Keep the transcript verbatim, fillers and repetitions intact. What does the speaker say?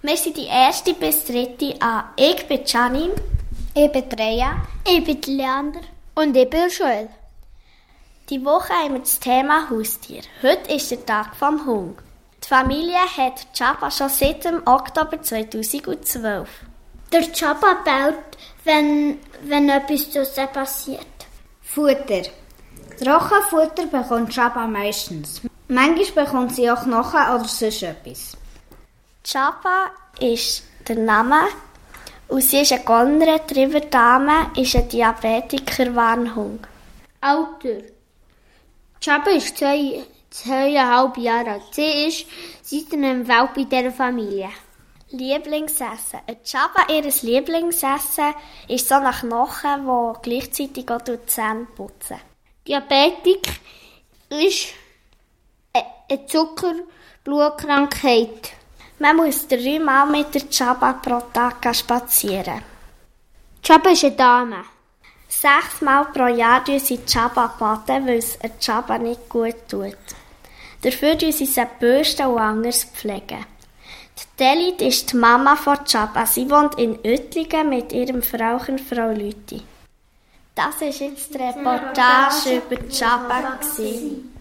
Wir sind die erste bis dritte A. Ich bin Janine. Ich bin Dreja. Ich bin Leander. Und ich bin Joel. Die Woche haben wir das Thema Haustier. Heute ist der Tag vom Hund. Die Familie hat Chapa schon seit dem Oktober zweitausendzwölf. Der Chapa bellt, wenn, wenn etwas draussen passiert. Futter. Trockenfutter bekommt Chapa meistens. Manchmal bekommt sie auch Knochen oder sonst etwas. Chapa ist der Name und sie ist eine Golden Retriever Dame, ist ein Diabetiker-Warnhund. Alter. Chapa ist zwei, zweieinhalb Jahre alt. Sie ist seit einem Welpe in dieser Familie. Lieblingsessen. Ein Chapa, ihr Lieblingsessen ist so nach Knochen, die gleichzeitig auch die Zähne putzen. Diabetik ist eine Zuckerblutkrankheit. Man muss dreimal mit der Chapa pro Tag spazieren. Chapa ist eine Dame. Sechsmal pro Jahr tun sie Chapa baden, weil es einer Chapa nicht gut tut. Dafür tun sie sie bürsten und anders pflegen. Die Delit ist die Mama von Chapa. Sie wohnt in Oettlingen mit ihrem Frauchen Frau Lüthi. Das war jetzt die Reportage über Chapa.